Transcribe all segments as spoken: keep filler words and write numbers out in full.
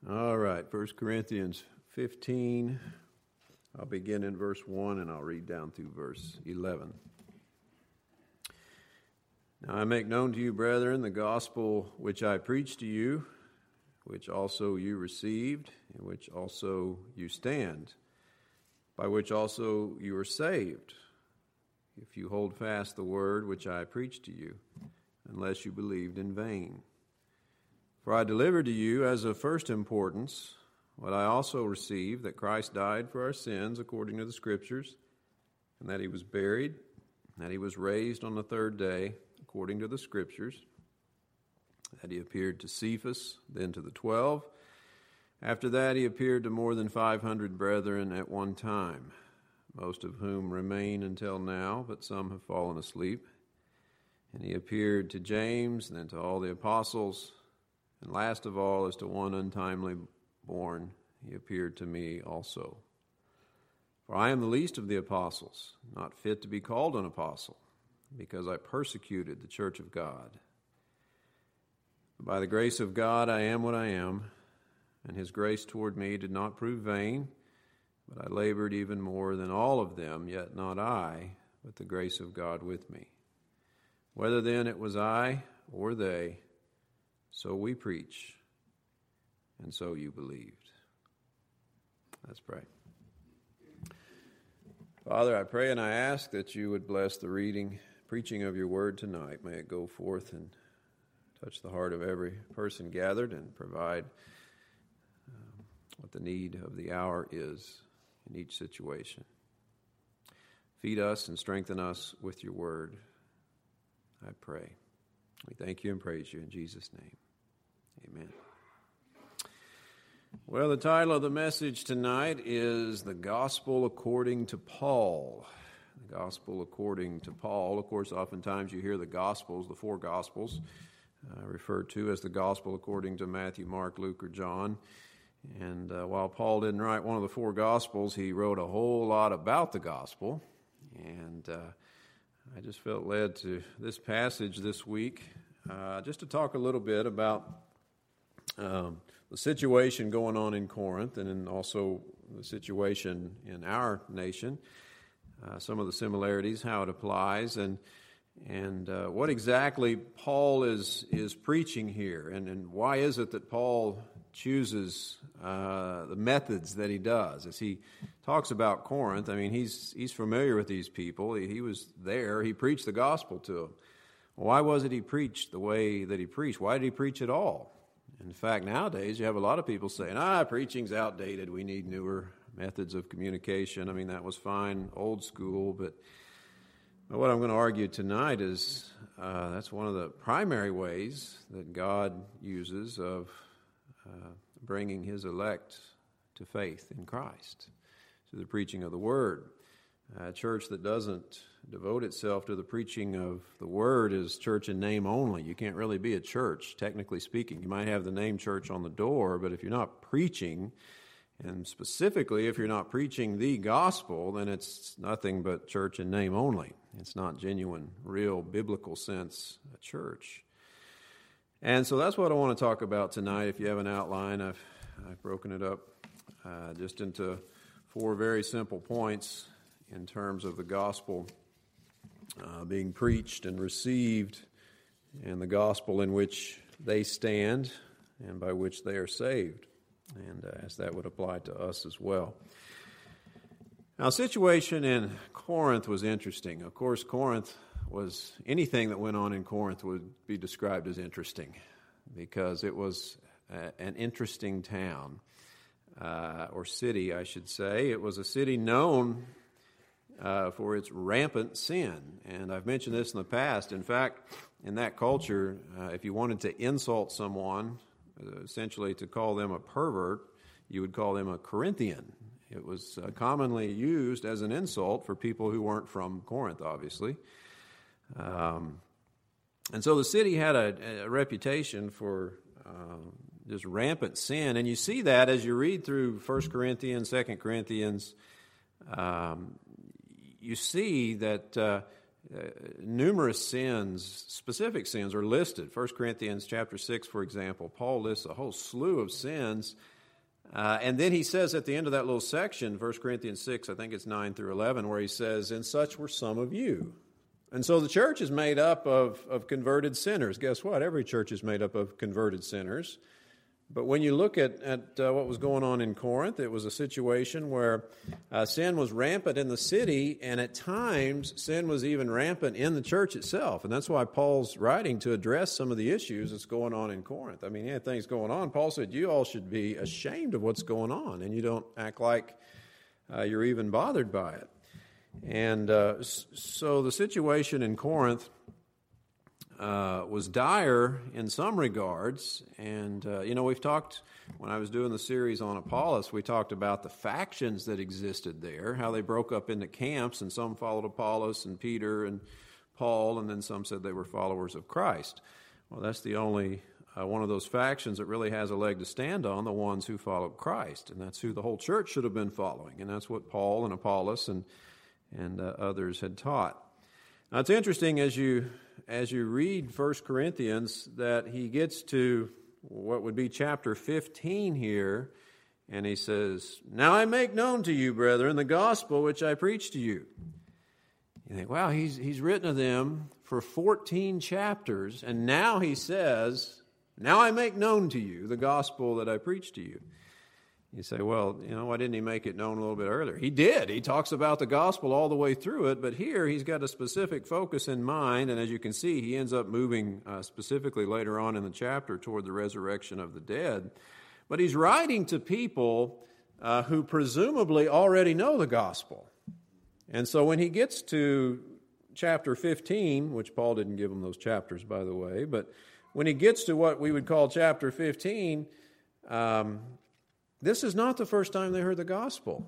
All right, First Corinthians fifteen. I'll begin in verse one and I'll read down through verse eleven. Now I make known to you, brethren, the gospel which I preached to you, which also you received, in which also you stand, by which also you are saved, if you hold fast the word which I preached to you, unless you believed in vain. For I delivered to you as of first importance what I also received, that Christ died for our sins according to the Scriptures, and that he was buried, and that he was raised on the third day according to the Scriptures, that he appeared to Cephas, then to the twelve. After that he appeared to more than five hundred brethren at one time, most of whom remain until now, but some have fallen asleep. And he appeared to James, and then to all the apostles. And last of all, as to one untimely born, he appeared to me also. For I am the least of the apostles, not fit to be called an apostle, because I persecuted the church of God. But by the grace of God I am what I am, and his grace toward me did not prove vain, but I labored even more than all of them, yet not I, but the grace of God with me. Whether then it was I or they, so we preach, and so you believed. Let's pray. Father, I pray and I ask that you would bless the reading, preaching of your word tonight. May it go forth and touch the heart of every person gathered and provide um, what the need of the hour is in each situation. Feed us and strengthen us with your word, I pray. We thank you and praise you in Jesus' name. Amen. Well, the title of the message tonight is The Gospel According to Paul. The Gospel According to Paul. Of course, oftentimes you hear the Gospels, the four Gospels, uh, referred to as the Gospel according to Matthew, Mark, Luke, or John. And uh, while Paul didn't write one of the four Gospels, he wrote a whole lot about the Gospel. And uh, I just felt led to this passage this week uh, just to talk a little bit about um, the situation going on in Corinth and then also the situation in our nation, uh, some of the similarities, how it applies, and and uh, what exactly Paul is is preaching here, and, and why is it that Paul chooses uh, the methods that he does as he talks about Corinth. I mean, he's he's familiar with these people. He, he was there. He preached the gospel to them. Why was it he preached the way that he preached? Why did he preach at all? In fact, nowadays you have a lot of people saying, ah, preaching's outdated. We need newer methods of communication. I mean, that was fine, old school, but, but what I'm going to argue tonight is uh, that's one of the primary ways that God uses of uh, bringing his elect to faith in Christ, to the preaching of the Word. A church that doesn't devote itself to the preaching of the Word is church in name only. You can't really be a church, technically speaking. You might have the name church on the door, but if you're not preaching, and specifically if you're not preaching the gospel, then it's nothing but church in name only. It's not genuine, real, biblical sense a church. And so that's what I want to talk about tonight. If you have an outline, I've, I've broken it up uh, just into four very simple points in terms of the gospel uh, being preached and received, and the gospel in which they stand and by which they are saved, and uh, as that would apply to us as well. Now, the situation in Corinth was interesting. Of course, Corinth was, anything that went on in Corinth would be described as interesting because it was a, an interesting town, uh, or city, I should say. It was a city known Uh, for its rampant sin. And I've mentioned this in the past. In fact, in that culture, uh, if you wanted to insult someone, uh, essentially to call them a pervert, you would call them a Corinthian. It was uh, commonly used as an insult for people who weren't from Corinth, obviously. Um, and so the city had a, a reputation for uh, just rampant sin. And you see that as you read through First Corinthians, Second Corinthians. Um, You see that uh, uh, numerous sins, specific sins, are listed. First Corinthians chapter six, for example, Paul lists a whole slew of sins Uh, and then he says at the end of that little section, First Corinthians six, I think it's nine through eleven, where he says, and such were some of you. And so the church is made up of, of converted sinners. Guess what? Every church is made up of converted sinners. But when you look at, at uh, what was going on in Corinth, it was a situation where uh, sin was rampant in the city, and at times sin was even rampant in the church itself. And that's why Paul's writing to address some of the issues that's going on in Corinth. I mean, he had things going on. Paul said, you all should be ashamed of what's going on, and you don't act like uh, you're even bothered by it. And uh, so the situation in Corinth Uh, was dire in some regards. And, uh, you know, we've talked, when I was doing the series on Apollos, we talked about the factions that existed there, how they broke up into camps, and some followed Apollos and Peter and Paul, and then some said they were followers of Christ. Well, that's the only uh, one of those factions that really has a leg to stand on, the ones who followed Christ. And that's who the whole church should have been following. And that's what Paul and Apollos and, and uh, others had taught. Now, it's interesting as you as you read First Corinthians that he gets to what would be chapter fifteen here, and he says, now I make known to you, brethren, the gospel which I preached to you. You think, wow, he's, he's written to them for fourteen chapters, and now he says, now I make known to you the gospel that I preached to you. You say, well, you know, why didn't he make it known a little bit earlier? He did. He talks about the gospel all the way through it, but here he's got a specific focus in mind, and as you can see, he ends up moving uh, specifically later on in the chapter toward the resurrection of the dead. But he's writing to people uh, who presumably already know the gospel. And so when he gets to chapter fifteen, which Paul didn't give them those chapters, by the way, but when he gets to what we would call chapter fifteen, um, this is not the first time they heard the gospel.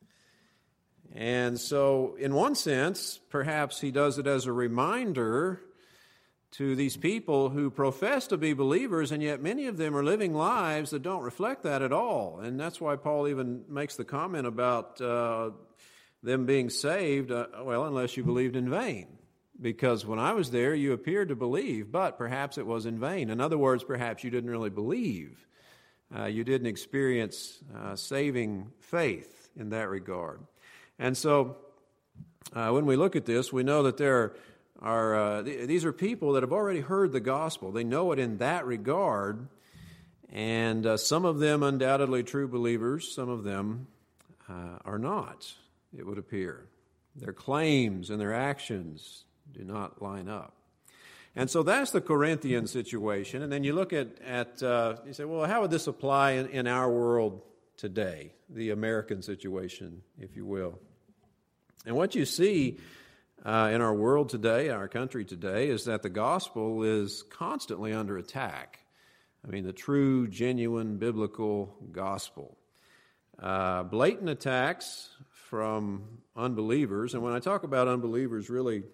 And so, in one sense, perhaps he does it as a reminder to these people who profess to be believers, and yet many of them are living lives that don't reflect that at all. And that's why Paul even makes the comment about uh, them being saved, uh, well, unless you believed in vain. Because when I was there, you appeared to believe, but perhaps it was in vain. In other words, perhaps you didn't really believe. Uh, you didn't experience uh, saving faith in that regard. And so uh, when we look at this, we know that there are, uh, th- these are people that have already heard the gospel. They know it in that regard, and uh, some of them undoubtedly true believers, some of them uh, are not, it would appear. Their claims and their actions do not line up. And so that's the Corinthian situation. And then you look at, at uh, you say, well, how would this apply in, in our world today, the American situation, if you will? And what you see uh, in our world today, our country today, is that the gospel is constantly under attack. I mean, the true, genuine, biblical gospel. Uh, blatant attacks from unbelievers. And when I talk about unbelievers, really,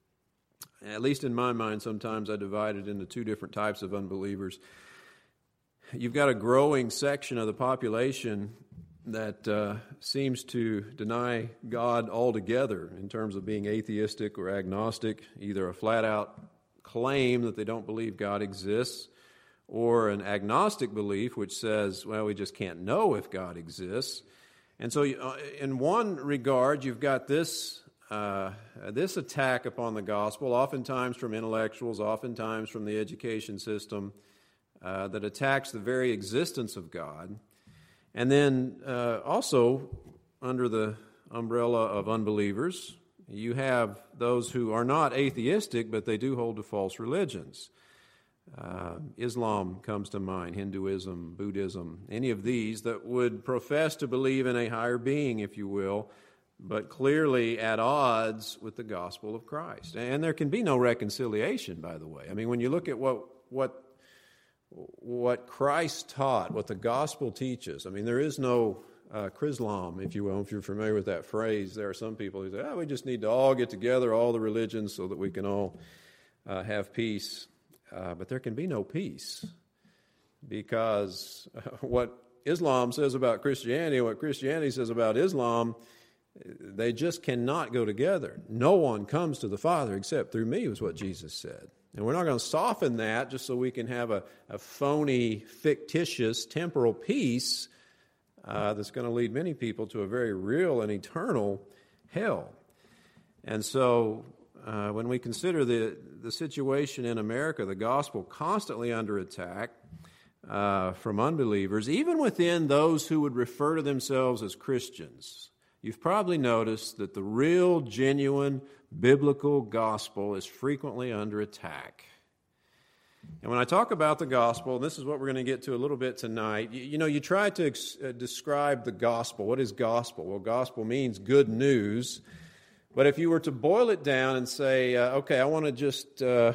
at least in my mind, sometimes I divide it into two different types of unbelievers. You've got a growing section of the population that uh, seems to deny God altogether in terms of being atheistic or agnostic, either a flat-out claim that they don't believe God exists, or an agnostic belief which says, well, we just can't know if God exists. And so uh, in one regard, you've got this Uh, this attack upon the gospel, oftentimes from intellectuals, oftentimes from the education system, uh, that attacks the very existence of God. And then uh, also, under the umbrella of unbelievers, you have those who are not atheistic, but they do hold to false religions. Uh, Islam comes to mind, Hinduism, Buddhism, any of these that would profess to believe in a higher being, if you will, but clearly at odds with the gospel of Christ. And there can be no reconciliation, by the way. I mean, when you look at what what what Christ taught, what the gospel teaches, I mean, there is no uh, Chrislam, if you will, if you're familiar with that phrase. There are some people who say, oh, we just need to all get together, all the religions, so that we can all uh, have peace. Uh, but there can be no peace, because what Islam says about Christianity, what Christianity says about Islam, they just cannot go together. No one comes to the Father except through me, was what Jesus said. And we're not going to soften that just so we can have a, a phony, fictitious, temporal peace uh, that's going to lead many people to a very real and eternal hell. And so uh, when we consider the, the situation in America, the gospel constantly under attack uh, from unbelievers, even within those who would refer to themselves as Christians, you've probably noticed that the real, genuine, biblical gospel is frequently under attack. And when I talk about the gospel, this is what we're going to get to a little bit tonight. You, you know, you try to ex- uh, describe the gospel. What is gospel? Well, gospel means good news. But if you were to boil it down and say, uh, okay, I want to just, uh,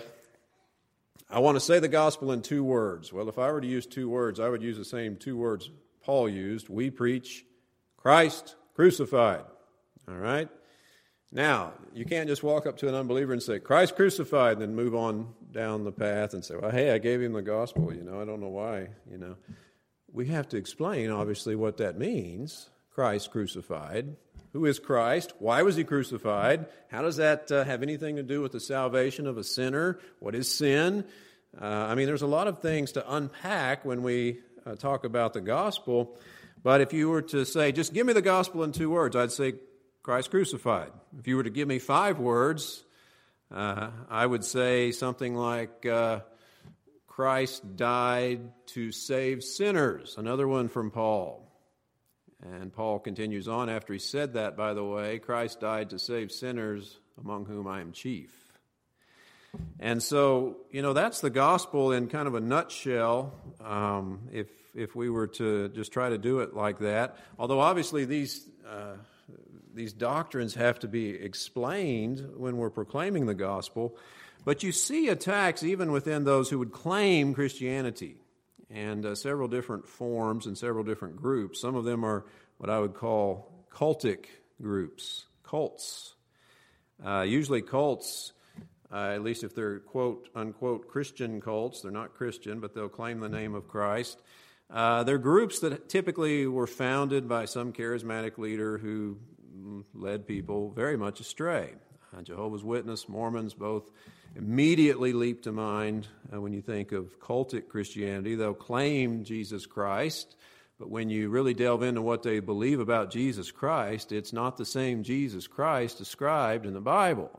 I want to say the gospel in two words. Well, if I were to use two words, I would use the same two words Paul used. We preach Christ crucified. All right? Now, you can't just walk up to an unbeliever and say, Christ crucified, and then move on down the path and say, well, hey, I gave him the gospel, you know, I don't know why, you know. We have to explain, obviously, what that means, Christ crucified. Who is Christ? Why was he crucified? How does that uh, have anything to do with the salvation of a sinner? What is sin? Uh, I mean, there's a lot of things to unpack when we uh, talk about the gospel. But if you were to say, just give me the gospel in two words, I'd say Christ crucified. If you were to give me five words, uh, I would say something like uh, Christ died to save sinners. Another one from Paul. And Paul continues on after he said that, by the way, Christ died to save sinners, among whom I am chief. And so, you know, that's the gospel in kind of a nutshell, um, if if we were to just try to do it like that. Although obviously these uh, these doctrines have to be explained when we're proclaiming the gospel. But you see attacks even within those who would claim Christianity, and uh, several different forms and several different groups. Some of them are what I would call cultic groups, cults. Uh, usually cults, uh, at least if they're quote, unquote, Christian cults, they're not Christian, but they'll claim the name of Christ. Uh, they're groups that typically were founded by some charismatic leader who led people very much astray. Uh, Jehovah's Witness, Mormons, both immediately leap to mind uh, when you think of cultic Christianity. They'll claim Jesus Christ, but when you really delve into what they believe about Jesus Christ, it's not the same Jesus Christ described in the Bible.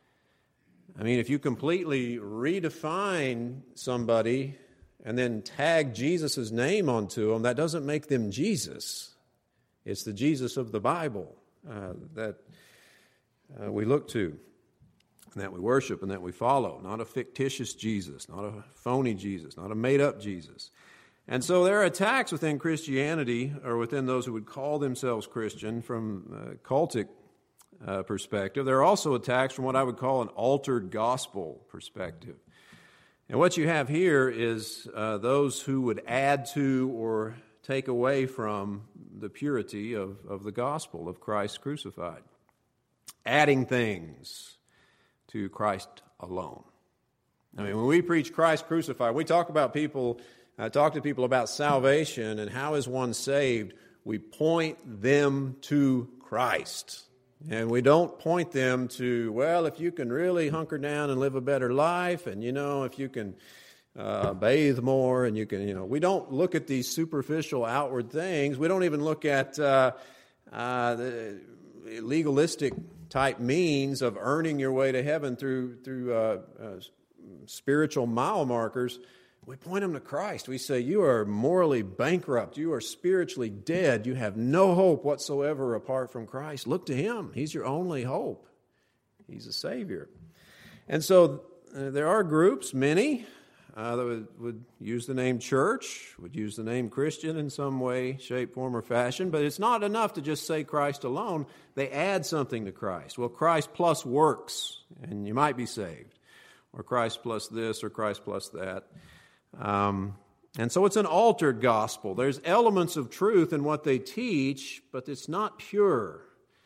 I mean, if you completely redefine somebody and then tag Jesus' name onto them, that doesn't make them Jesus. It's the Jesus of the Bible uh, that uh, we look to, and that we worship and that we follow, not a fictitious Jesus, not a phony Jesus, not a made-up Jesus. And so there are attacks within Christianity, or within those who would call themselves Christian, from a cultic uh, perspective. There are also attacks from what I would call an altered gospel perspective. And what you have here is uh, those who would add to or take away from the purity of, of the gospel of Christ crucified, adding things to Christ alone. I mean, when we preach Christ crucified, we talk about people, uh, talk to people about salvation and how is one saved. We point them to Christ. And we don't point them to, well, if you can really hunker down and live a better life, and, you know, if you can uh, bathe more, and you can, you know, we don't look at these superficial outward things. We don't even look at uh, uh, the legalistic type means of earning your way to heaven through through uh, uh, spiritual mile markers. We point them to Christ. We say, you are morally bankrupt. You are spiritually dead. You have no hope whatsoever apart from Christ. Look to Him. He's your only hope. He's a Savior. And so uh, there are groups, many, uh, that would, would use the name church, would use the name Christian in some way, shape, form, or fashion. But it's not enough to just say Christ alone. They add something to Christ. Well, Christ plus works, and you might be saved. Or Christ plus this, or Christ plus that. Um, and so it's an altered gospel. There's elements of truth in what they teach, but it's not pure.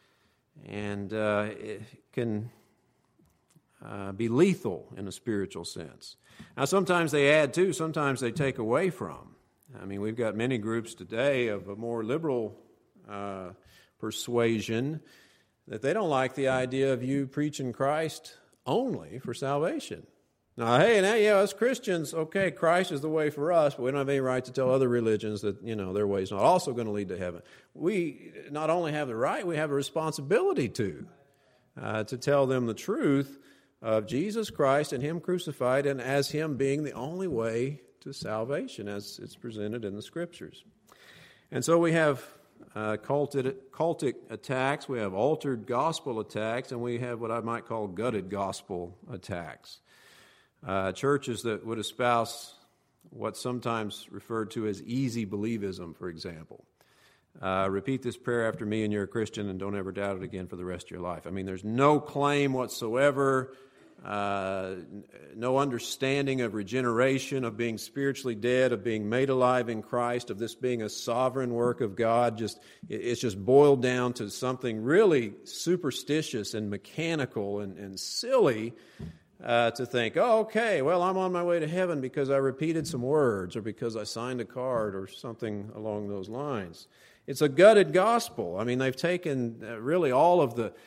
And uh, it can uh, be lethal in a spiritual sense. Now, sometimes they add to, sometimes they take away from. I mean, we've got many groups today of a more liberal uh, persuasion that they don't like the idea of you preaching Christ only for salvation. Now, hey, now, yeah, as Christians, okay, Christ is the way for us, but we don't have any right to tell other religions that, you know, their way is not also going to lead to heaven. We not only have the right, we have a responsibility to, uh, to tell them the truth of Jesus Christ and Him crucified, and as Him being the only way to salvation, as it's presented in the Scriptures. And so we have uh, cultic, cultic attacks, we have altered gospel attacks, and we have what I might call gutted gospel attacks. Uh, churches that would espouse what's sometimes referred to as easy believism, for example. Uh, repeat this prayer after me and you're a Christian and don't ever doubt it again for the rest of your life. I mean, there's no claim whatsoever, uh, no understanding of regeneration, of being spiritually dead, of being made alive in Christ, of this being a sovereign work of God. Just it's just boiled down to something really superstitious and mechanical and, and silly. Uh, to think, oh, okay, well, I'm on my way to heaven because I repeated some words or because I signed a card or something along those lines. It's a gutted gospel. I mean, they've taken uh, really all of the,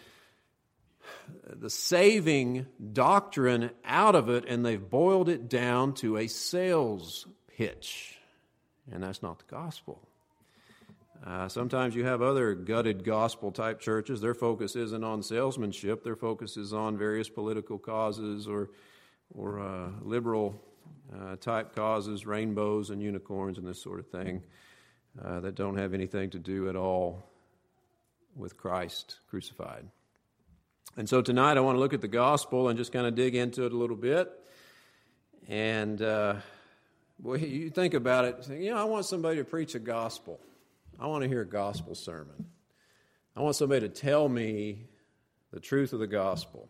the saving doctrine out of it, and they've boiled it down to a sales pitch. And that's not the gospel. Uh, sometimes you have other gutted gospel-type churches. Their focus isn't on salesmanship. Their focus is on various political causes or or uh, liberal-type uh, causes, rainbows and unicorns and this sort of thing, uh, that don't have anything to do at all with Christ crucified. And so tonight I want to look at the gospel and just kind of dig into it a little bit. And, uh, boy, you think about it, think, you know, I want somebody to preach a gospel. I want to hear a gospel sermon. I want somebody to tell me the truth of the gospel.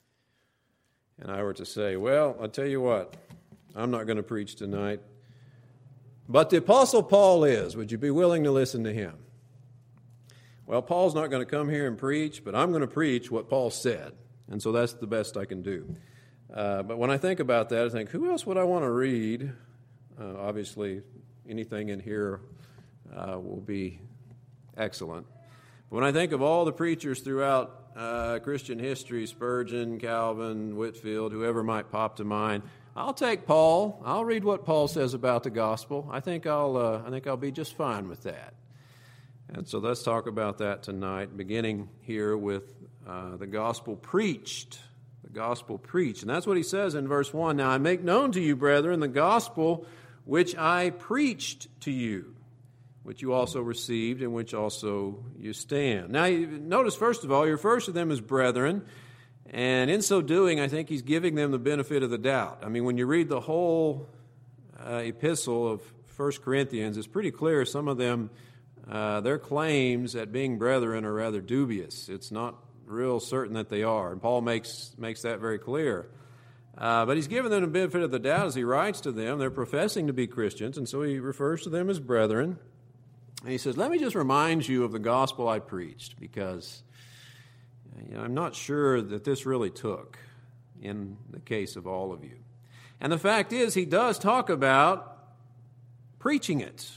And I were to say, well, I'll tell you what, I'm not going to preach tonight. But the Apostle Paul is. Would you be willing to listen to him? Well, Paul's not going to come here and preach, but I'm going to preach what Paul said. And so that's the best I can do. Uh, but when I think about that, I think, who else would I want to read? Uh, obviously, anything in here Uh, will be excellent. But when I think of all the preachers throughout uh, Christian history, Spurgeon, Calvin, Whitefield, whoever might pop to mind, I'll take Paul. I'll read what Paul says about the gospel. I think I'll uh, I think I'll be just fine with that. And so let's talk about that tonight, beginning here with uh, the gospel preached. The gospel preached. And that's what he says in verse one. Now I make known to you, brethren, the gospel which I preached to you, which you also received, in which also you stand. Now, you notice, first of all, he refers to them as brethren, and in so doing, I think he's giving them the benefit of the doubt. I mean, when you read the whole uh, epistle of First Corinthians, it's pretty clear some of them, uh, their claims at being brethren are rather dubious. It's not real certain that they are, and Paul makes, makes that very clear. Uh, but he's given them the benefit of the doubt as he writes to them. They're professing to be Christians, and so he refers to them as brethren. And he says, let me just remind you of the gospel I preached, because you know, I'm not sure that this really took in the case of all of you. And the fact is, he does talk about preaching it.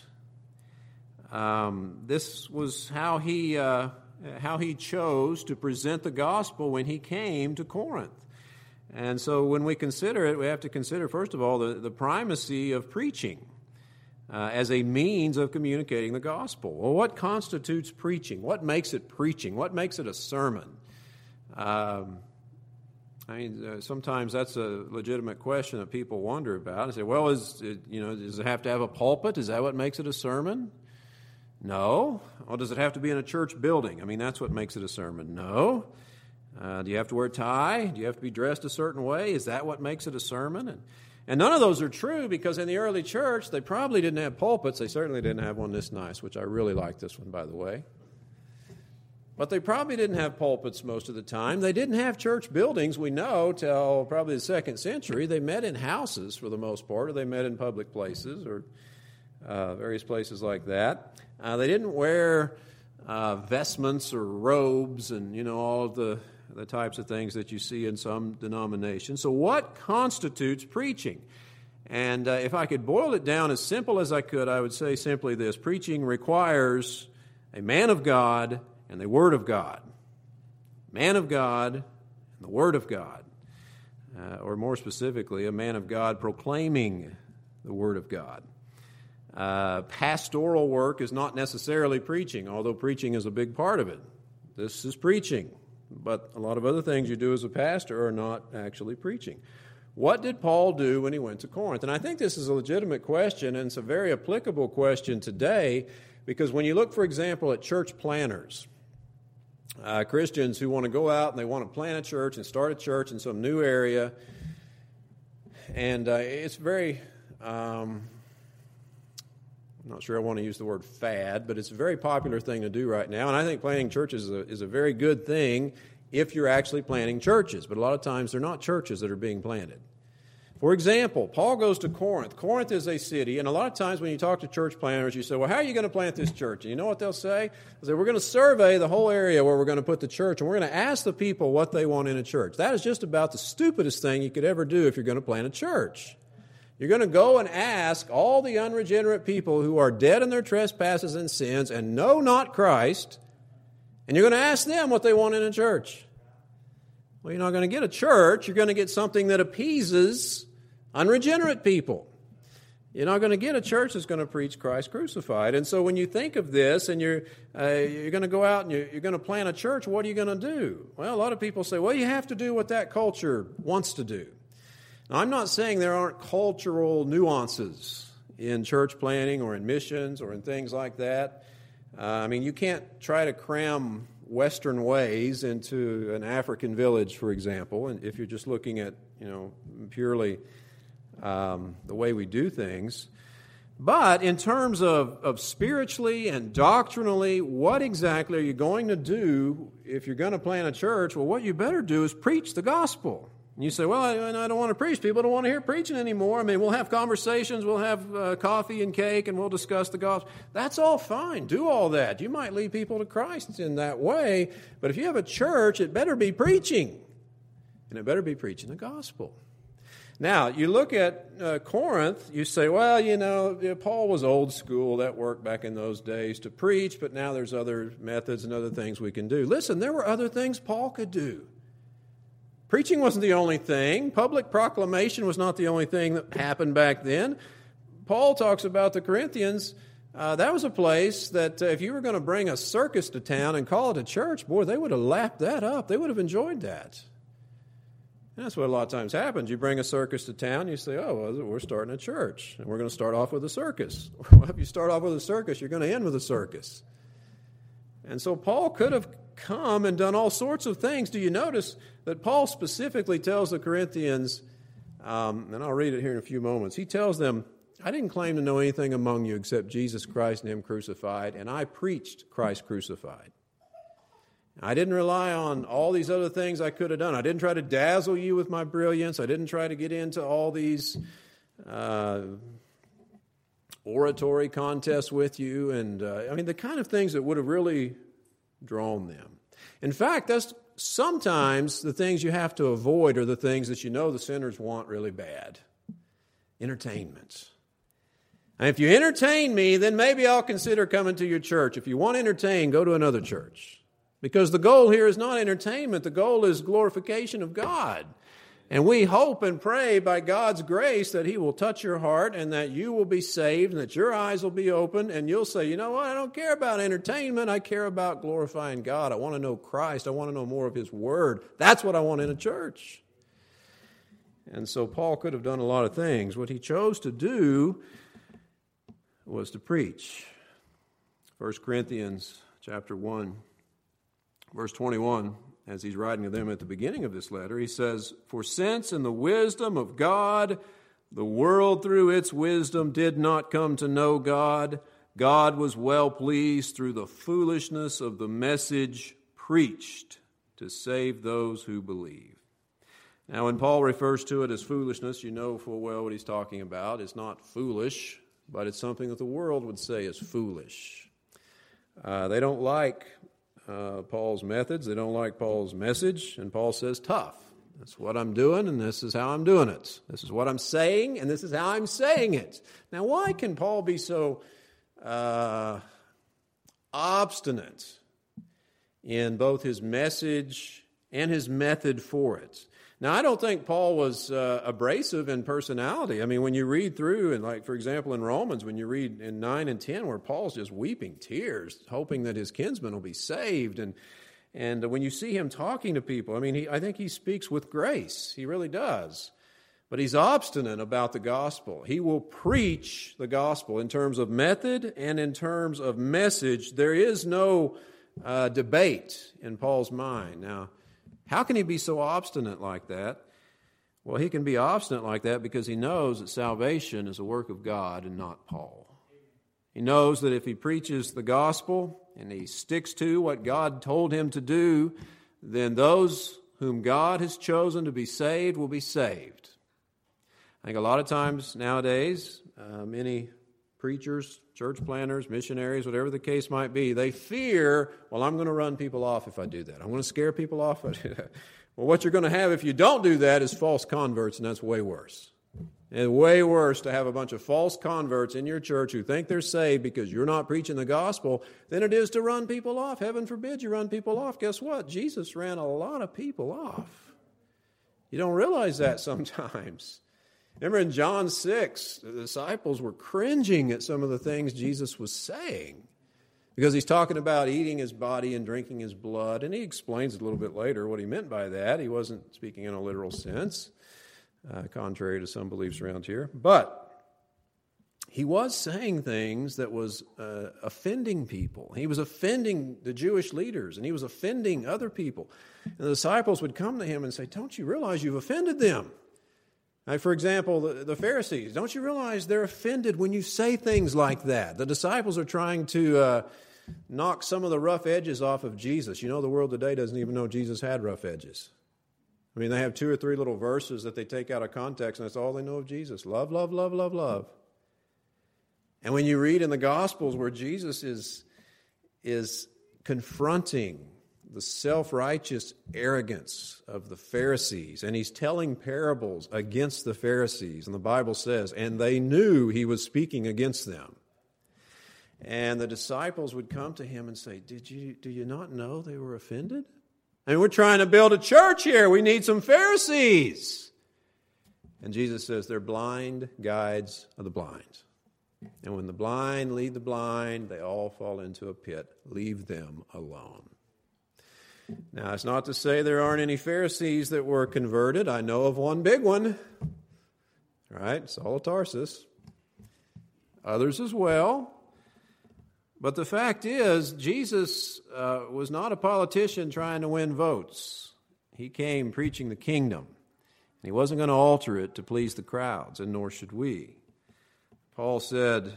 Um, this was how he, uh, how he chose to present the gospel when he came to Corinth. And so when we consider it, we have to consider, first of all, the, the primacy of preaching Uh, as a means of communicating the gospel. Well, what constitutes preaching? What makes it preaching? What makes it a sermon? Um, I mean, uh, sometimes that's a legitimate question that people wonder about. I say, well, is it, you know, does it have to have a pulpit? Is that what makes it a sermon? No. Well, does it have to be in a church building? I mean, that's what makes it a sermon. No. Uh, do you have to wear a tie? Do you have to be dressed a certain way? Is that what makes it a sermon? And And none of those are true, because in the early church, they probably didn't have pulpits. They certainly didn't have one this nice, which I really like this one, by the way. But they probably didn't have pulpits most of the time. They didn't have church buildings, we know, till probably the second century. They met in houses for the most part, or they met in public places, or uh, various places like that. Uh, they didn't wear uh, vestments or robes and, you know, all of the... the types of things that you see in some denominations. So what constitutes preaching? And uh, if I could boil it down as simple as I could, I would say simply this. Preaching requires a man of God and the Word of God. Man of God and the Word of God. uh, or more specifically, a man of God proclaiming the Word of God. Uh, pastoral work is not necessarily preaching, although preaching is a big part of it. This is preaching, but a lot of other things you do as a pastor are not actually preaching. What did Paul do when he went to Corinth? And I think this is a legitimate question, and it's a very applicable question today, because when you look, for example, at church planners, uh, Christians who want to go out and they want to plant a church and start a church in some new area, and uh, it's very, um, I'm not sure I want to use the word fad, but it's a very popular thing to do right now, and I think planting churches is a, is a very good thing if you're actually planting churches, but a lot of times they're not churches that are being planted. For example, Paul goes to Corinth. Corinth is a city, and a lot of times when you talk to church planners, you say, well, how are you going to plant this church? And you know what they'll say? They'll say, we're going to survey the whole area where we're going to put the church, and we're going to ask the people what they want in a church. That is just about the stupidest thing you could ever do if you're going to plant a church. You're going to go and ask all the unregenerate people who are dead in their trespasses and sins and know not Christ, and you're going to ask them what they want in a church. Well, you're not going to get a church. You're going to get something that appeases unregenerate people. You're not going to get a church that's going to preach Christ crucified. And so when you think of this and you're uh, you're going to go out and you're, you're going to plant a church, what are you going to do? Well, a lot of people say, well, you have to do what that culture wants to do. Now, I'm not saying there aren't cultural nuances in church planting or in missions or in things like that. Uh, I mean, you can't try to cram Western ways into an African village, for example, and if you're just looking at, you know, purely um, the way we do things. But in terms of, of spiritually and doctrinally, what exactly are you going to do if you're going to plant a church? Well, what you better do is preach the gospel. And you say, well, I, I don't want to preach. People don't want to hear preaching anymore. I mean, we'll have conversations, we'll have uh, coffee and cake, and we'll discuss the gospel. That's all fine. Do all that. You might lead people to Christ in that way. But if you have a church, it better be preaching. And it better be preaching the gospel. Now, you look at uh, Corinth, you say, well, you know, Paul was old school. That worked back in those days to preach, but now there's other methods and other things we can do. Listen, there were other things Paul could do. Preaching wasn't the only thing. Public proclamation was not the only thing that happened back then. Paul talks about the Corinthians. Uh, that was a place that uh, if you were going to bring a circus to town and call it a church, boy, they would have lapped that up. They would have enjoyed that. And that's what a lot of times happens. You bring a circus to town, you say, oh, well, we're starting a church, and we're going to start off with a circus. Well, if you start off with a circus, you're going to end with a circus. And so Paul could have come and done all sorts of things. Do you notice that Paul specifically tells the Corinthians, um, and I'll read it here in a few moments, he tells them, I didn't claim to know anything among you except Jesus Christ and Him crucified, and I preached Christ crucified. I didn't rely on all these other things I could have done. I didn't try to dazzle you with my brilliance. I didn't try to get into all these uh, oratory contests with you, and uh, I mean the kind of things that would have really drawn them. In fact, that's sometimes the things you have to avoid are the things that you know the sinners want really bad. Entertainment. And if you entertain me, then maybe I'll consider coming to your church. If you want to entertain, go to another church. Because the goal here is not entertainment. The goal is glorification of God. And we hope and pray by God's grace that He will touch your heart and that you will be saved and that your eyes will be opened and you'll say, you know what, I don't care about entertainment. I care about glorifying God. I want to know Christ. I want to know more of His Word. That's what I want in a church. And so Paul could have done a lot of things. What he chose to do was to preach. First Corinthians chapter one, verse twenty-one. As he's writing to them at the beginning of this letter, he says, for since in the wisdom of God, the world through its wisdom did not come to know God, God was well pleased through the foolishness of the message preached to save those who believe. Now, when Paul refers to it as foolishness, you know full well what he's talking about. It's not foolish, but it's something that the world would say is foolish. Uh, they don't like Uh, Paul's methods. They don't like Paul's message. And Paul says, tough. That's what I'm doing, and this is how I'm doing it. This is what I'm saying, and this is how I'm saying it. Now, why can Paul be so uh, obstinate in both his message and his method for it? Now, I don't think Paul was uh, abrasive in personality. I mean, when you read through, and like, for example, in Romans, when you read in nine and ten, where Paul's just weeping tears, hoping that his kinsmen will be saved, and and when you see him talking to people, I mean, he, I think he speaks with grace. He really does. But he's obstinate about the gospel. He will preach the gospel in terms of method and in terms of message. There is no uh, debate in Paul's mind. Now, how can he be so obstinate like that? Well, he can be obstinate like that because he knows that salvation is a work of God and not Paul. He knows that if he preaches the gospel and he sticks to what God told him to do, then those whom God has chosen to be saved will be saved. I think a lot of times nowadays, uh, many preachers, church planners, missionaries, whatever the case might be, they fear, well, I'm going to run people off if I do that. I'm going to scare people off if I do that. Well, what you're going to have if you don't do that is false converts, and that's way worse. It's way worse to have a bunch of false converts in your church who think they're saved because you're not preaching the gospel than it is to run people off. Heaven forbid you run people off. Guess what? Jesus ran a lot of people off. You don't realize that sometimes. Remember in John six, the disciples were cringing at some of the things Jesus was saying because he's talking about eating his body and drinking his blood, and he explains a little bit later what he meant by that. He wasn't speaking in a literal sense. Uh, contrary to some beliefs around here. But he was saying things that was uh, offending people. He was offending the Jewish leaders, and he was offending other people. And the disciples would come to him and say, don't you realize you've offended them? Like, for example, the, the Pharisees, don't you realize they're offended when you say things like that? The disciples are trying to uh, knock some of the rough edges off of Jesus. You know, the world today doesn't even know Jesus had rough edges. I mean, they have two or three little verses that they take out of context, and that's all they know of Jesus. Love, love, love, love, love. And when you read in the Gospels where Jesus is, is confronting the self-righteous arrogance of the Pharisees, and he's telling parables against the Pharisees, and the Bible says, and they knew he was speaking against them. And the disciples would come to him and say, Did you, do you not know they were offended? I mean, we're trying to build a church here. We need some Pharisees. And Jesus says they're blind guides of the blind. And when the blind lead the blind, they all fall into a pit. Leave them alone. Now, it's not to say there aren't any Pharisees that were converted. I know of one big one. Right? Saul of Tarsus. Others as well. But the fact is, Jesus uh, was not a politician trying to win votes. He came preaching the kingdom. And he wasn't going to alter it to please the crowds, and nor should we. Paul said,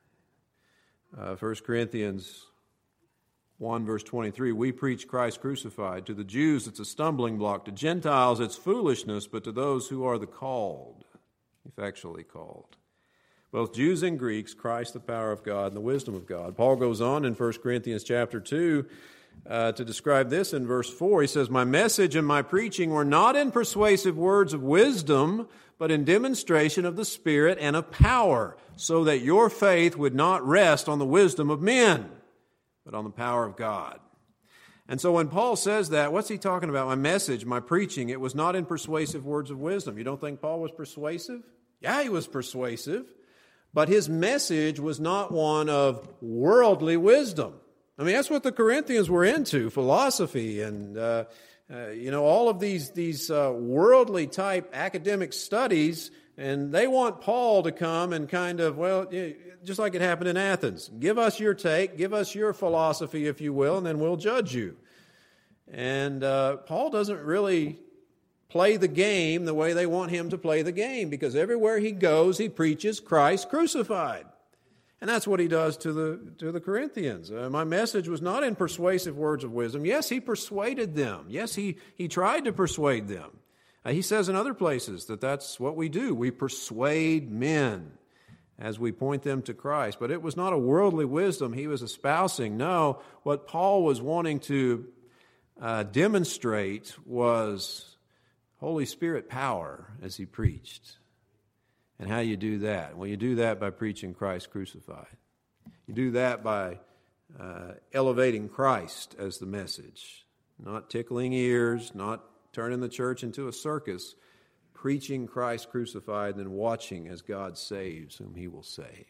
uh, First Corinthians one, verse twenty-three, we preach Christ crucified. To the Jews, it's a stumbling block. To Gentiles, it's foolishness, but to those who are the called, effectually called. Both Jews and Greeks, Christ the power of God and the wisdom of God. Paul goes on in First Corinthians chapter two uh, to describe this in verse four. He says, my message and my preaching were not in persuasive words of wisdom, but in demonstration of the Spirit and of power, so that your faith would not rest on the wisdom of men, but on the power of God. And so when Paul says that, what's he talking about? My message, my preaching, it was not in persuasive words of wisdom. You don't think Paul was persuasive? Yeah, he was persuasive. But his message was not one of worldly wisdom. I mean, that's what the Corinthians were into, philosophy and, uh, uh, you know, all of these, these uh, worldly type academic studies. And they want Paul to come and kind of, well, just like it happened in Athens, give us your take, give us your philosophy, if you will, and then we'll judge you. And uh, Paul doesn't really play the game the way they want him to play the game, because everywhere he goes, he preaches Christ crucified. And that's what he does to the to the Corinthians. Uh, my message was not in persuasive words of wisdom. Yes, he persuaded them. Yes, he, he tried to persuade them. Uh, he says in other places that that's what we do. We persuade men as we point them to Christ. But it was not a worldly wisdom he was espousing. No, what Paul was wanting to uh, demonstrate was Holy Spirit power as he preached. And how you do that? Well, you do that by preaching Christ crucified. You do that by uh, elevating Christ as the message. Not tickling ears, not turning the church into a circus, preaching Christ crucified and then watching as God saves whom he will save.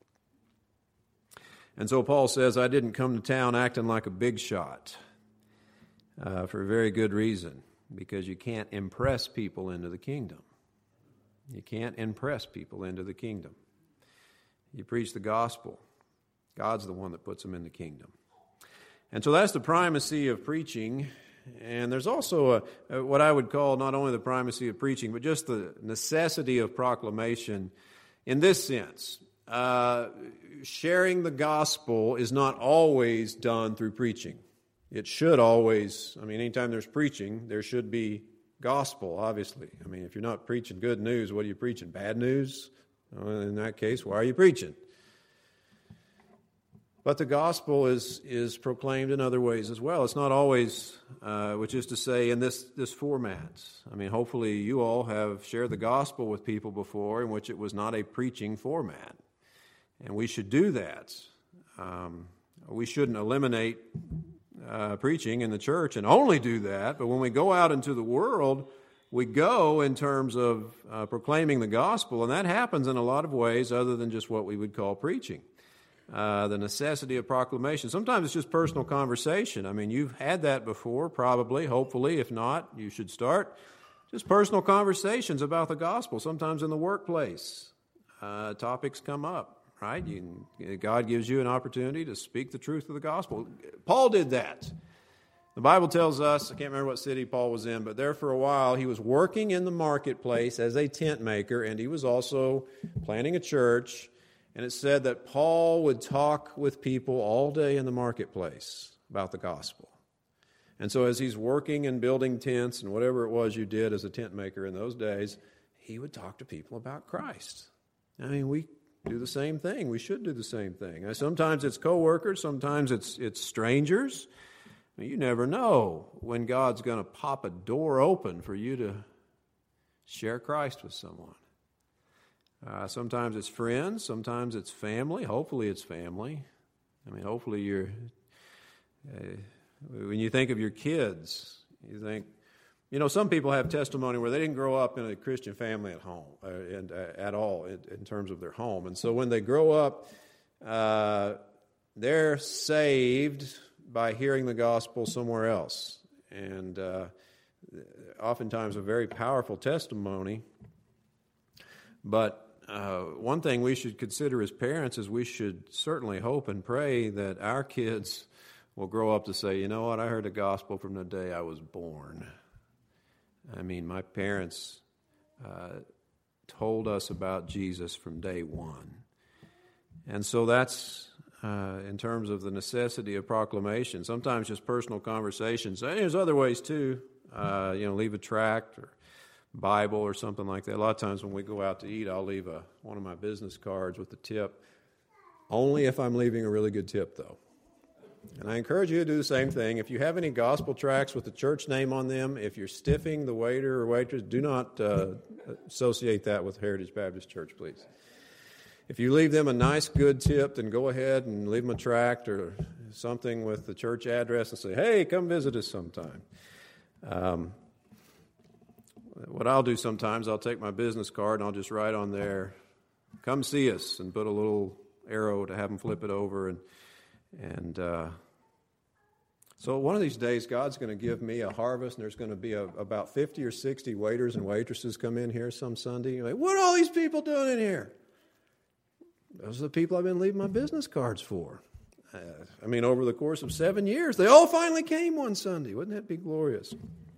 And so Paul says, I didn't come to town acting like a big shot uh, for a very good reason, because you can't impress people into the kingdom. You can't impress people into the kingdom. You preach the gospel. God's the one that puts them in the kingdom. And so that's the primacy of preaching. And there's also a, a, what I would call not only the primacy of preaching, but just the necessity of proclamation in this sense. Uh, sharing the gospel is not always done through preaching. It should always, I mean, anytime there's preaching, there should be gospel, obviously. I mean, if you're not preaching good news, what are you preaching? Bad news? Well, in that case, why are you preaching? But the gospel is is proclaimed in other ways as well. It's not always, uh, which is to say, in this, this format. I mean, hopefully you all have shared the gospel with people before in which it was not a preaching format. And we should do that. Um, we shouldn't eliminate uh, preaching in the church and only do that. But when we go out into the world, we go in terms of uh, proclaiming the gospel. And that happens in a lot of ways other than just what we would call preaching. Uh, the necessity of proclamation. Sometimes it's just personal conversation. I mean, you've had that before, probably, hopefully. If not, you should start. Just personal conversations about the gospel. Sometimes in the workplace, uh, topics come up, right? You, God gives you an opportunity to speak the truth of the gospel. Paul did that. The Bible tells us, I can't remember what city Paul was in, but there for a while he was working in the marketplace as a tent maker, and he was also planting a church. And it said that Paul would talk with people all day in the marketplace about the gospel. And so as he's working and building tents and whatever it was you did as a tent maker in those days, he would talk to people about Christ. I mean, we do the same thing. We should do the same thing. Sometimes it's coworkers. Sometimes it's it's strangers. I mean, you never know when God's going to pop a door open for you to share Christ with someone. Uh, sometimes it's friends, sometimes it's family. Hopefully it's family. I mean, hopefully you're, uh, when you think of your kids, you think, you know, some people have testimony where they didn't grow up in a Christian family at home, uh, and, uh, at all in, in terms of their home. And so when they grow up, uh, they're saved by hearing the gospel somewhere else. And uh, oftentimes a very powerful testimony. But Uh, one thing we should consider as parents is we should certainly hope and pray that our kids will grow up to say, you know what, I heard the gospel from the day I was born. I mean, my parents uh, told us about Jesus from day one. And so that's uh, in terms of the necessity of proclamation. Sometimes just personal conversations. And there's other ways too. Uh, you know, leave a tract or Bible or something like that. A lot of times when we go out to eat, I'll leave a, one of my business cards with the tip. Only if I'm leaving a really good tip, though. And I encourage you to do the same thing. If you have any gospel tracts with the church name on them, if you're stiffing the waiter or waitress, do not uh, associate that with Heritage Baptist Church, please. If you leave them a nice, good tip, then go ahead and leave them a tract or something with the church address and say, hey, come visit us sometime. Um, What I'll do sometimes, I'll take my business card and I'll just write on there, come see us, and put a little arrow to have them flip it over. And and uh, so one of these days, God's going to give me a harvest, and there's going to be a, about fifty or sixty waiters and waitresses come in here some Sunday. You're like, what are all these people doing in here? Those are the people I've been leaving my business cards for. Uh, I mean, over the course of seven years, they all finally came one Sunday. Wouldn't that be glorious?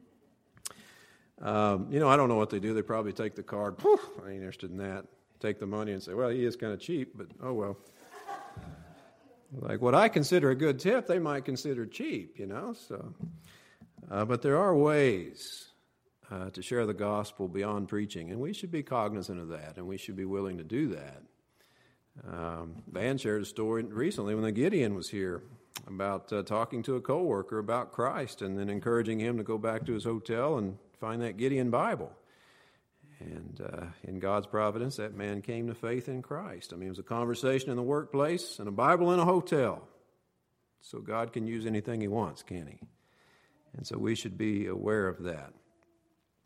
Um, you know, I don't know what they do. They probably take the card. Whew, I ain't interested in that. Take the money and say, well, he is kind of cheap, but oh well. Like what I consider a good tip, they might consider cheap, you know. So, uh, but there are ways uh, to share the gospel beyond preaching, and we should be cognizant of that, and we should be willing to do that. Um, Van shared a story recently when the Gideon was here about uh, talking to a coworker about Christ, and then encouraging him to go back to his hotel and find that Gideon Bible. And uh, in God's providence, that man came to faith in Christ. I mean, it was a conversation in the workplace and a Bible in a hotel. So God can use anything he wants, can't he? And so we should be aware of that.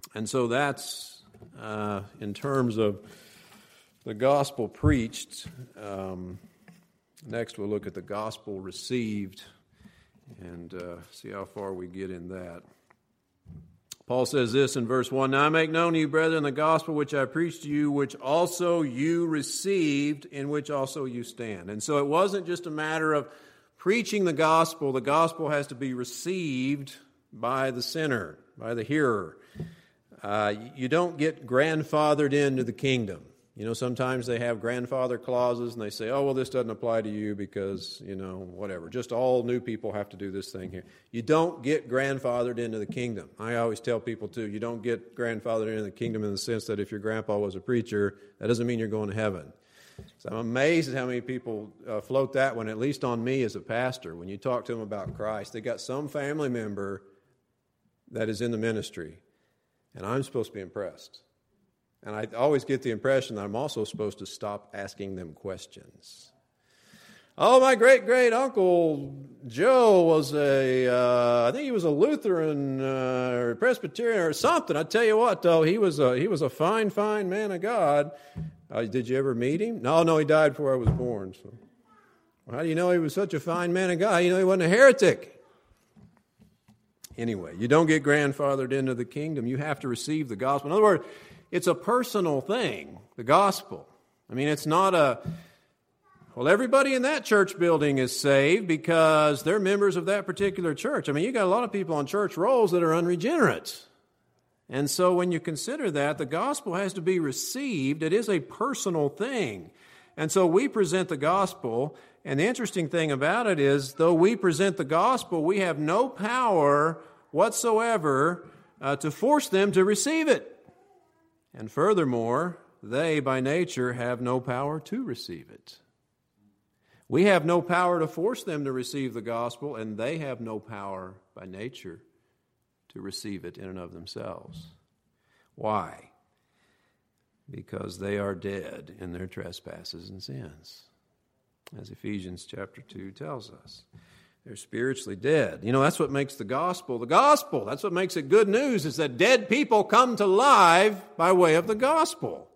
And so that's uh, in terms of the gospel preached. Um, next we'll look at the gospel received and uh, see how far we get in that. Paul says this in verse one, "Now I make known to you, brethren, the gospel which I preached to you, which also you received, in which also you stand." And so it wasn't just a matter of preaching the gospel. The gospel has to be received by the sinner, by the hearer. Uh, you don't get grandfathered into the kingdom. You know, sometimes they have grandfather clauses and they say, oh, well, this doesn't apply to you because, you know, whatever. Just all new people have to do this thing here. You don't get grandfathered into the kingdom. I always tell people, too, you don't get grandfathered into the kingdom in the sense that if your grandpa was a preacher, that doesn't mean you're going to heaven. So I'm amazed at how many people uh, float that one, at least on me as a pastor. When you talk to them about Christ, they got some family member that is in the ministry, and I'm supposed to be impressed. And I always get the impression that I'm also supposed to stop asking them questions. Oh, my great-great-uncle Joe was a, uh, I think he was a Lutheran uh, or Presbyterian or something. I tell you what, though, he was a, he was a fine, fine man of God. Uh, did you ever meet him? No, no, he died before I was born. So, well, how do you know he was such a fine man of God? You know he wasn't a heretic. Anyway, you don't get grandfathered into the kingdom. You have to receive the gospel. In other words, it's a personal thing, the gospel. I mean, it's not a, well, everybody in that church building is saved because they're members of that particular church. I mean, you got a lot of people on church rolls that are unregenerate. And so when you consider that, the gospel has to be received. It is a personal thing. And so we present the gospel, and the interesting thing about it is, though we present the gospel, we have no power whatsoever uh, to force them to receive it. And furthermore, they by nature have no power to receive it. We have no power to force them to receive the gospel, and they have no power by nature to receive it in and of themselves. Why? Because they are dead in their trespasses and sins, as Ephesians chapter two tells us. They're spiritually dead. You know, that's what makes the gospel the gospel. That's what makes it good news, is that dead people come to life by way of the gospel.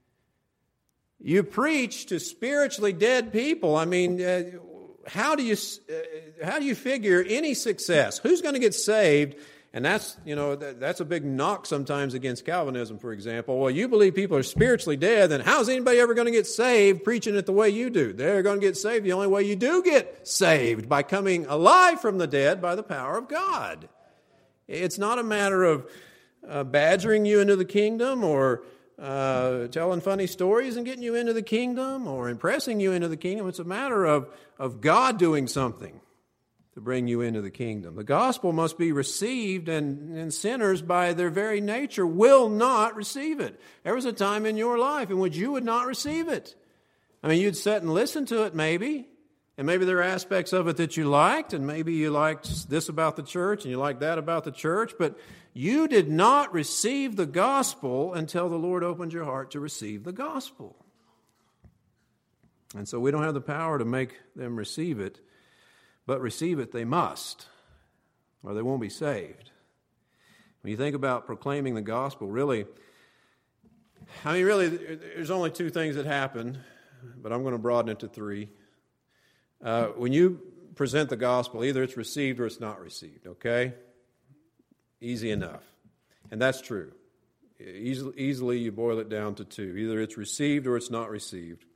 You preach to spiritually dead people. I mean, uh, how do you uh, how do you figure any success? Who's going to get saved? And that's, you know, that, that's a big knock sometimes against Calvinism, for example. Well, you believe people are spiritually dead, then how's anybody ever going to get saved preaching it the way you do? They're going to get saved the only way you do get saved, by coming alive from the dead by the power of God. It's not a matter of uh, badgering you into the kingdom or uh, telling funny stories and getting you into the kingdom or impressing you into the kingdom. It's a matter of, of God doing something to bring you into the kingdom. The gospel must be received, and, and sinners by their very nature will not receive it. There was a time in your life in which you would not receive it. I mean, you'd sit and listen to it maybe, and maybe there are aspects of it that you liked, and maybe you liked this about the church and you liked that about the church, but you did not receive the gospel until the Lord opened your heart to receive the gospel. And so we don't have the power to make them receive it, but receive it they must, or they won't be saved. When you think about proclaiming the gospel, really, I mean, really, there's only two things that happen, but I'm going to broaden it to three. Uh, when you present the gospel, either it's received or it's not received, okay? Easy enough. And that's true. Easily, easily you boil it down to two. Either it's received or it's not received.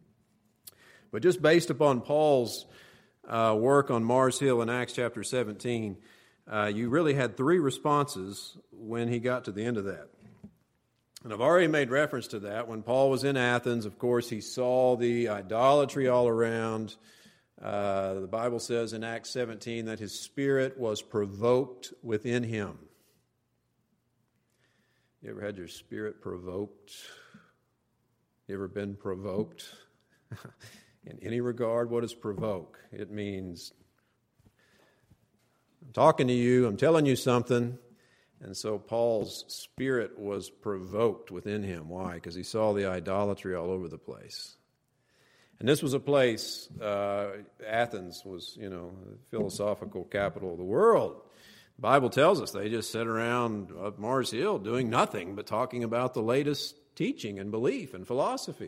But just based upon Paul's Uh, work on Mars Hill in Acts chapter seventeen, uh, you really had three responses when he got to the end of that. And I've already made reference to that. When Paul was in Athens, of course, he saw the idolatry all around. Uh, the Bible says in Acts seventeen that his spirit was provoked within him. You ever had your spirit provoked? You ever been provoked? In any regard, what does provoke? It means I'm talking to you, I'm telling you something. And so Paul's spirit was provoked within him. Why? Because he saw the idolatry all over the place. And this was a place, uh, Athens was, you know, the philosophical capital of the world. The Bible tells us they just sit around up Mars Hill doing nothing but talking about the latest teaching and belief and philosophy.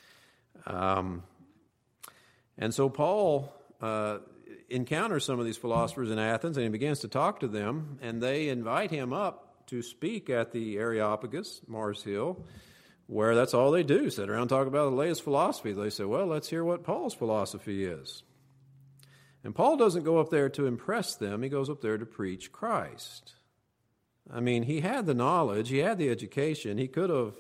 Um, and so Paul uh, encounters some of these philosophers in Athens, and he begins to talk to them, and they invite him up to speak at the Areopagus, Mars Hill, where that's all they do, sit around and talk about the latest philosophy. They say, well, let's hear what Paul's philosophy is. And Paul doesn't go up there to impress them. He goes up there to preach Christ. I mean, he had the knowledge. He had the education. He could have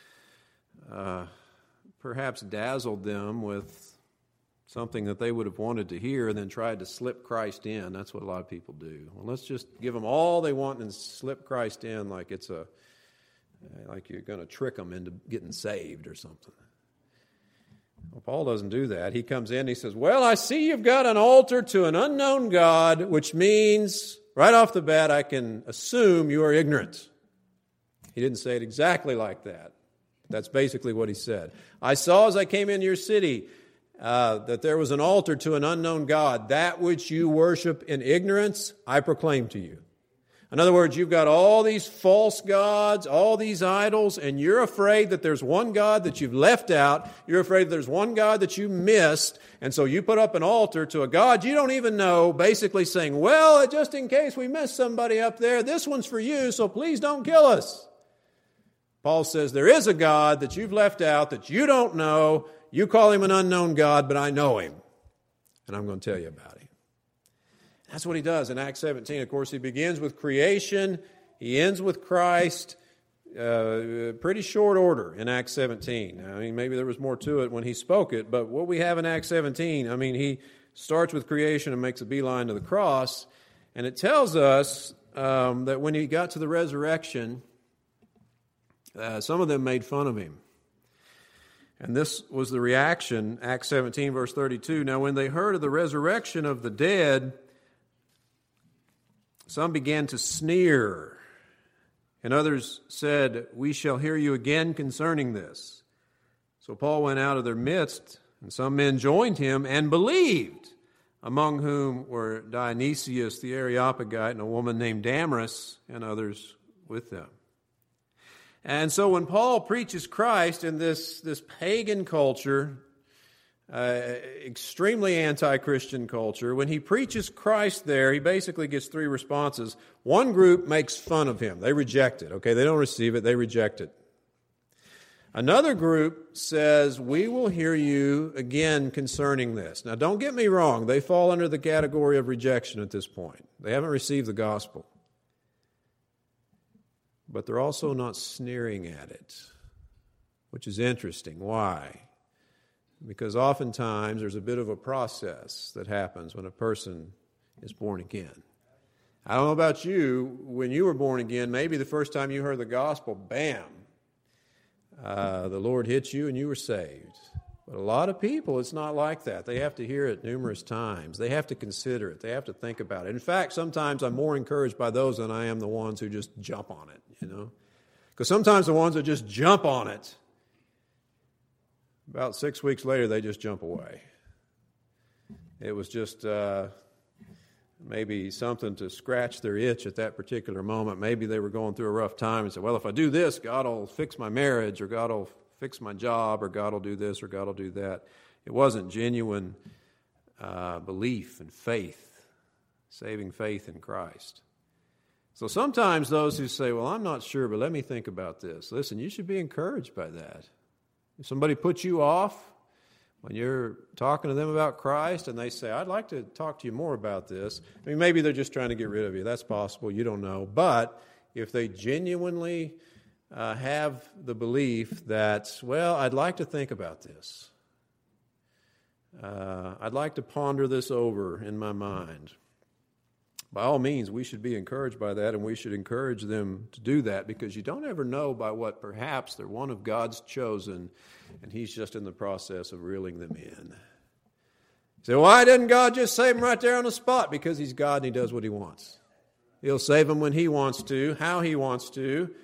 uh, perhaps dazzled them with something that they would have wanted to hear and then tried to slip Christ in. That's what a lot of people do. Well, let's just give them all they want and slip Christ in like it's a like you're going to trick them into getting saved or something. Well, Paul doesn't do that. He comes in and he says, well, I see you've got an altar to an unknown God, which means right off the bat I can assume you are ignorant. He didn't say it exactly like that. That's basically what he said. I saw as I came into your city uh, that there was an altar to an unknown God. That which you worship in ignorance, I proclaim to you. In other words, you've got all these false gods, all these idols, and you're afraid that there's one God that you've left out. You're afraid there's one God that you missed, and so you put up an altar to a God you don't even know, basically saying, well, just in case we miss somebody up there, this one's for you, so please don't kill us. Paul says there is a God that you've left out that you don't know. You call him an unknown God, but I know him, and I'm going to tell you about him. That's what he does in Acts seventeen. Of course, he begins with creation. He ends with Christ. Uh, pretty short order in Acts seventeen. I mean, maybe there was more to it when he spoke it, but what we have in Acts seventeen, I mean, he starts with creation and makes a beeline to the cross, and it tells us um, that when he got to the resurrection, uh, some of them made fun of him. And this was the reaction, Acts seventeen, verse thirty-two. Now, when they heard of the resurrection of the dead, some began to sneer, and others said, we shall hear you again concerning this. So Paul went out of their midst, and some men joined him and believed, among whom were Dionysius the Areopagite and a woman named Damaris, and others with them. And so when Paul preaches Christ in this, this pagan culture, Uh, extremely anti-Christian culture, when he preaches Christ there, he basically gets three responses. One group makes fun of him. They reject it. Okay, they don't receive it. They reject it. Another group says, we will hear you again concerning this. Now, don't get me wrong. They fall under the category of rejection at this point. They haven't received the gospel. But they're also not sneering at it, which is interesting. Why? Because oftentimes there's a bit of a process that happens when a person is born again. I don't know about you, when you were born again, maybe the first time you heard the gospel, bam, uh, the Lord hit you and you were saved. But a lot of people, it's not like that. They have to hear it numerous times. They have to consider it. They have to think about it. In fact, sometimes I'm more encouraged by those than I am the ones who just jump on it, you know. Because sometimes the ones that just jump on it, about six weeks later, they just jump away. It was just uh, maybe something to scratch their itch at that particular moment. Maybe they were going through a rough time and said, well, if I do this, God will fix my marriage, or God will fix my job, or God will do this, or God will do that. It wasn't genuine uh, belief and faith, saving faith in Christ. So sometimes those who say, well, I'm not sure, but let me think about this. Listen, you should be encouraged by that. If somebody puts you off when you're talking to them about Christ and they say, I'd like to talk to you more about this, I mean, maybe they're just trying to get rid of you. That's possible. You don't know. But if they genuinely uh, have the belief that, well, I'd like to think about this. Uh, I'd like to ponder this over in my mind. By all means, we should be encouraged by that, and we should encourage them to do that, because you don't ever know by what perhaps they're one of God's chosen, and he's just in the process of reeling them in. You say, why didn't God just save them right there on the spot? Because he's God and he does what he wants. He'll save them when he wants to, how he wants to,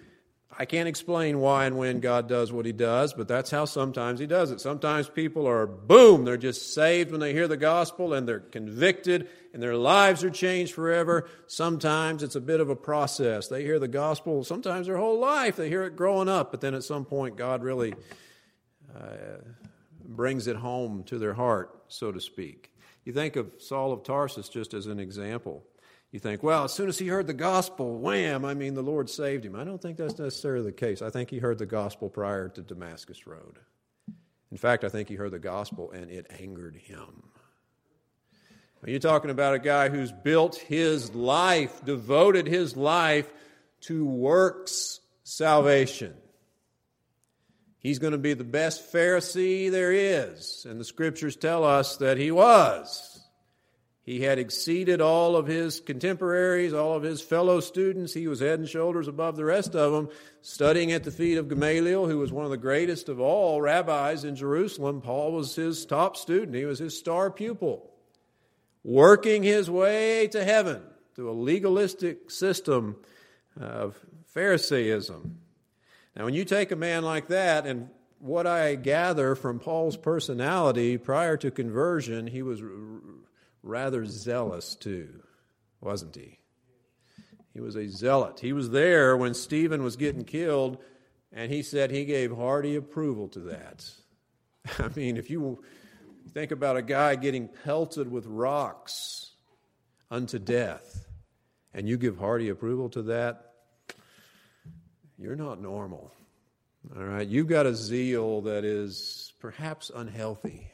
I can't explain why and when God does what he does, but that's how sometimes he does it. Sometimes people are, boom, they're just saved when they hear the gospel and they're convicted and their lives are changed forever. Sometimes it's a bit of a process. They hear the gospel, sometimes their whole life. They hear it growing up, but then at some point God really uh, brings it home to their heart, so to speak. You think of Saul of Tarsus just as an example. You think, well, as soon as he heard the gospel, wham, I mean, the Lord saved him. I don't think that's necessarily the case. I think he heard the gospel prior to Damascus Road. In fact, I think he heard the gospel and it angered him. You're talking about a guy who's built his life, devoted his life to works salvation. He's going to be the best Pharisee there is, and the Scriptures tell us that he was. He had exceeded all of his contemporaries, all of his fellow students. He was head and shoulders above the rest of them, studying at the feet of Gamaliel, who was one of the greatest of all rabbis in Jerusalem. Paul was his top student. He was his star pupil, working his way to heaven through a legalistic system of Pharisaism. Now, when you take a man like that, and what I gather from Paul's personality prior to conversion, he was rather zealous too, wasn't he? He was a zealot. He was there when Stephen was getting killed, and he said he gave hearty approval to that. I mean, if you think about a guy getting pelted with rocks unto death, and you give hearty approval to that, you're not normal. All right? You've got a zeal that is perhaps unhealthy.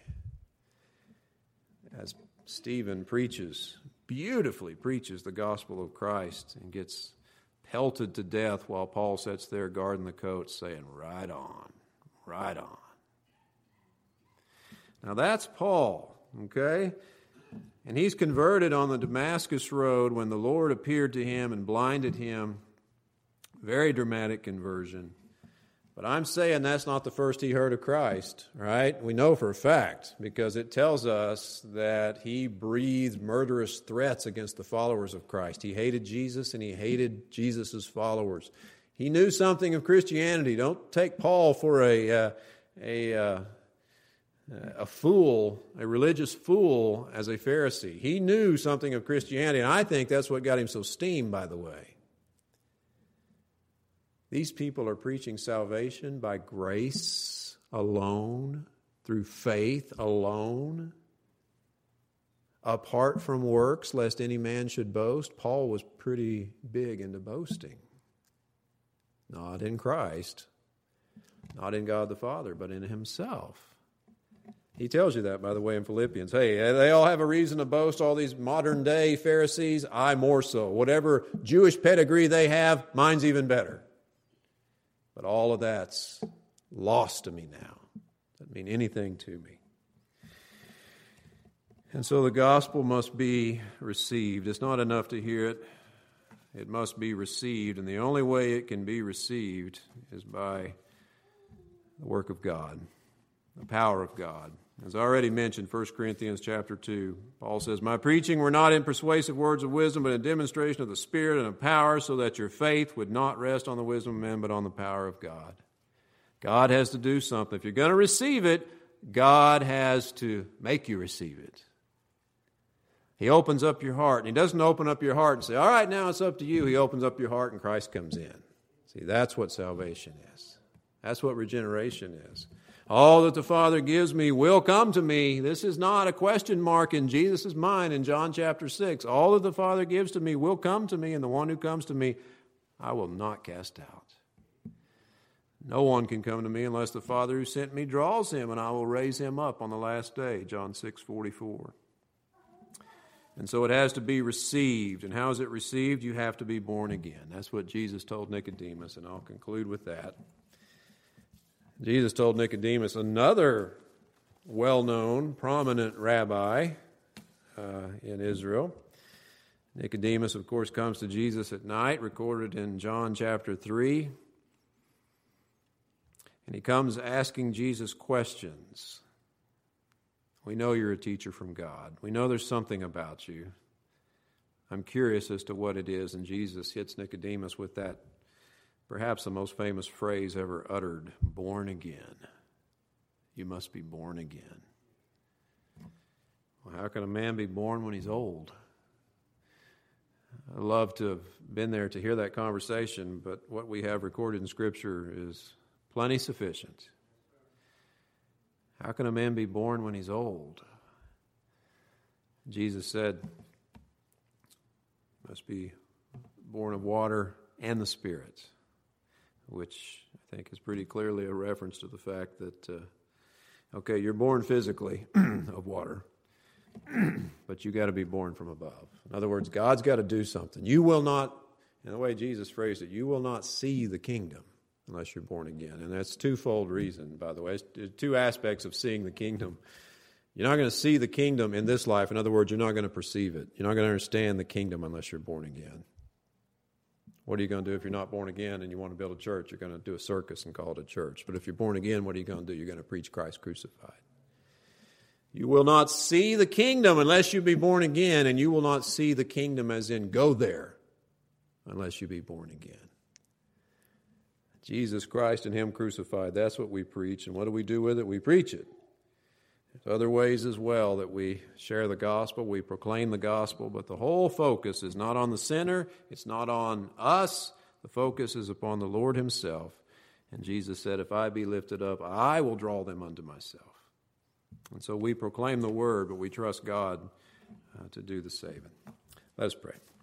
As Stephen preaches, beautifully preaches the gospel of Christ and gets pelted to death while Paul sits there guarding the coat saying, right on, right on. Now that's Paul, okay? And he's converted on the Damascus Road when the Lord appeared to him and blinded him. Very dramatic conversion. But I'm saying that's not the first he heard of Christ, right? We know for a fact because it tells us that he breathed murderous threats against the followers of Christ. He hated Jesus and he hated Jesus' followers. He knew something of Christianity. Don't take Paul for a uh, a uh, a fool, a religious fool as a Pharisee. He knew something of Christianity, and I think that's what got him so steamed, by the way. These people are preaching salvation by grace alone, through faith alone, apart from works, lest any man should boast. Paul was pretty big into boasting. Not in Christ, not in God the Father, but in himself. He tells you that, by the way, in Philippians. Hey, they all have a reason to boast, all these modern-day Pharisees. I more so. Whatever Jewish pedigree they have, mine's even better. But all of that's lost to me now. Doesn't mean anything to me. And so the gospel must be received. It's not enough to hear it. It must be received. And the only way it can be received is by the work of God, the power of God. As I already mentioned, First Corinthians chapter two, Paul says, my preaching were not in persuasive words of wisdom, but in demonstration of the Spirit and of power, so that your faith would not rest on the wisdom of men, but on the power of God. God has to do something. If you're going to receive it, God has to make you receive it. He opens up your heart, and he doesn't open up your heart and say, all right, now it's up to you. He opens up your heart, and Christ comes in. See, that's what salvation is. That's what regeneration is. All that the Father gives me will come to me. This is not a question mark in Jesus' mind in John chapter six. All that the Father gives to me will come to me, and the one who comes to me, I will not cast out. No one can come to me unless the Father who sent me draws him, and I will raise him up on the last day, John six forty-four. And so it has to be received. And how is it received? You have to be born again. That's what Jesus told Nicodemus, and I'll conclude with that. Jesus told Nicodemus, another well-known, prominent rabbi uh, in Israel. Nicodemus, of course, comes to Jesus at night, recorded in John chapter three. And he comes asking Jesus questions. We know you're a teacher from God. We know there's something about you. I'm curious as to what it is. And Jesus hits Nicodemus with that perhaps the most famous phrase ever uttered, born again. You must be born again. Well, how can a man be born when he's old? I'd love to have been there to hear that conversation, but what we have recorded in Scripture is plenty sufficient. How can a man be born when he's old? Jesus said, must be born of water and the Spirit, which I think is pretty clearly a reference to the fact that, uh, okay, you're born physically of water, but you got to be born from above. In other words, God's got to do something. You will not, in the way Jesus phrased it, you will not see the kingdom unless you're born again. And that's twofold reason, by the way. There's two aspects of seeing the kingdom. You're not going to see the kingdom in this life. In other words, you're not going to perceive it. You're not going to understand the kingdom unless you're born again. What are you going to do if you're not born again and you want to build a church? You're going to do a circus and call it a church. But if you're born again, what are you going to do? You're going to preach Christ crucified. You will not see the kingdom unless you be born again, and you will not see the kingdom as in go there unless you be born again. Jesus Christ and Him crucified, that's what we preach. And what do we do with it? We preach it. There's other ways as well that we share the gospel, we proclaim the gospel, but the whole focus is not on the sinner, it's not on us. The focus is upon the Lord Himself. And Jesus said, if I be lifted up, I will draw them unto myself. And so we proclaim the word, but we trust God uh, to do the saving. Let us pray.